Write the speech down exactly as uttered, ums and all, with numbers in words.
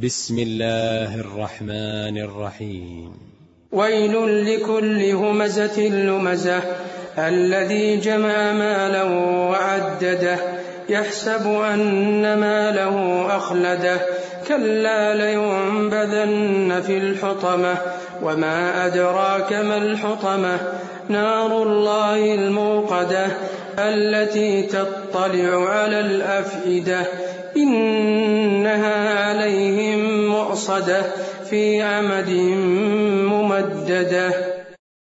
بسم الله الرحمن الرحيم. ويل لكل همزة لمزة الذي جمع مالا وعدده يحسب أن ماله أخلده كلا لينبذن في الحطمة وما أدراك ما الحطمة نار الله الموقدة التي تطلع على الأفئدة إنها عليهم مؤصدة في عمد ممددة.